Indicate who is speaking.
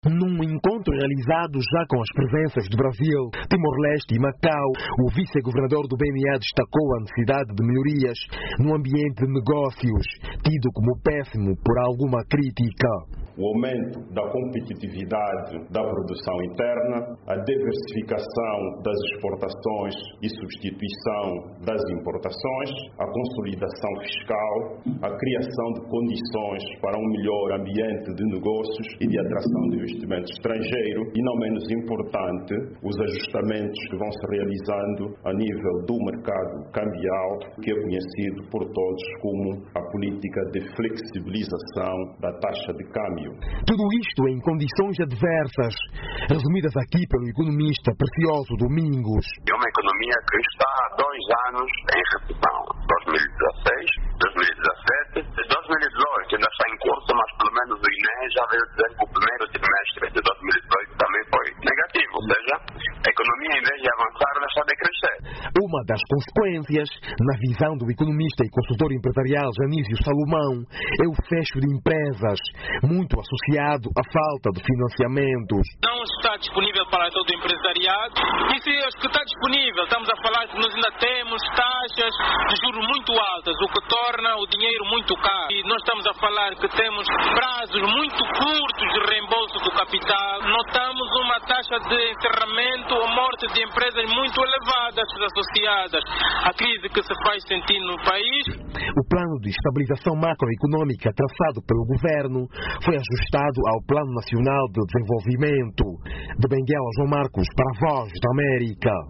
Speaker 1: Num encontro realizado já com as presenças do Brasil, Timor-Leste e Macau, o vice-governador do BNA destacou a necessidade de melhorias no ambiente de negócios, tido como péssimo por alguma crítica.
Speaker 2: O aumento da competitividade da produção interna, a diversificação das exportações e substituição das importações, a consolidação fiscal, a criação de condições para um melhor ambiente de negócios e de atração de investimento estrangeiro e, não menos importante, os ajustamentos que vão se realizando a nível do mercado cambial, que é conhecido por todos como a política de flexibilização da taxa de câmbio.
Speaker 1: Tudo isto em condições adversas, resumidas aqui pelo economista Precioso Domingos.
Speaker 3: É uma economia que está há 2 anos em recessão, 2016, 2017, 2018 ainda está em curso, mas pelo menos o INE já veio dizer que o primeiro trimestre de 2018 também foi negativo, ou seja, a economia em vez de avançar, ela está a decrescer.
Speaker 1: Uma das consequências, na visão do economista e consultor empresarial Janísio Salomão, é o fecho de empresas, muito associado à falta de financiamentos.
Speaker 4: Não está disponível para todo o empresariado, e se está disponível, estamos a falar que nós ainda temos taxas de juros muito altas, o que torna o dinheiro muito caro. E nós estamos a falar que temos prazos muito curtos de reembolso do capital. Notamos uma taxa de encerramento ou morte de empresas muito elevadas associadas à crise que se faz sentir no país.
Speaker 1: O plano de estabilização macroeconômica traçado pelo governo foi ajustado ao Plano Nacional de Desenvolvimento. De Benguela, João Marcos, para a Voz da América.